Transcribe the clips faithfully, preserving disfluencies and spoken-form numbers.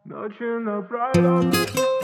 Ночи напролёт.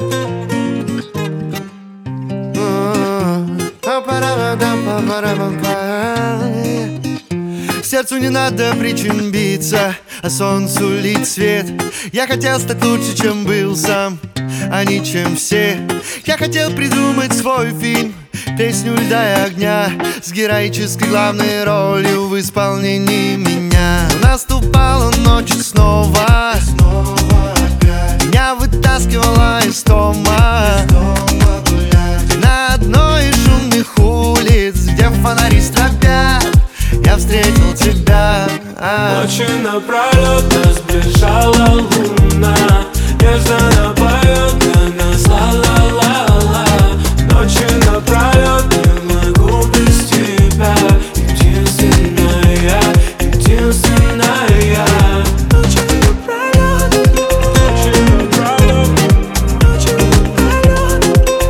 Сердцу не надо причин биться, а солнцу лить свет. Я хотел стать лучше, чем был сам, а не чем все. Я хотел придумать свой фильм, песню льда и огня, с героической главной ролью в исполнении меня. Наступала ночь снова, меня вытаскивала из дома, на одной из шумных улиц, где фонари стропят, я встретил тебя. Ночи напролёт нас сближала луна, нежно напоет для нас ла-ла-ла-ла. Ночи напролёт не могу без тебя, единственная, единственная. Ночи напролёт, ночи напролёт, ночи напролёт,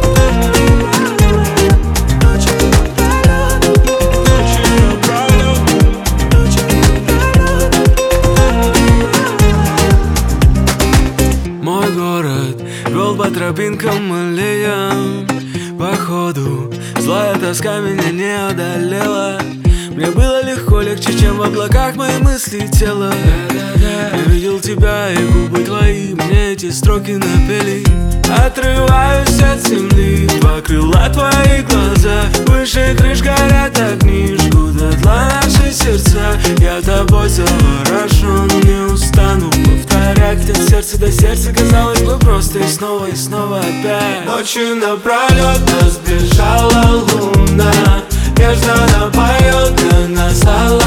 ночи напролёт, ночи напролёт, ночи напролёт. Мой город вел по тропинкам аллеям, походу злая тоска меня не одолела. Мне было легко, легче, чем в облаках мои мысли и тело. Я видел тебя и губы твои, мне эти строки напели. Отрываюсь от земли, два крыла твои глаза, выше крыш горят огни, жгут дотла наши сердца. Я тобой заворожен, не устану повторять. От сердца до сердца, казалось бы, просто и снова, и снова опять. Ночи напролёт нас сближала луна, нежно напоет для нас ла-ла.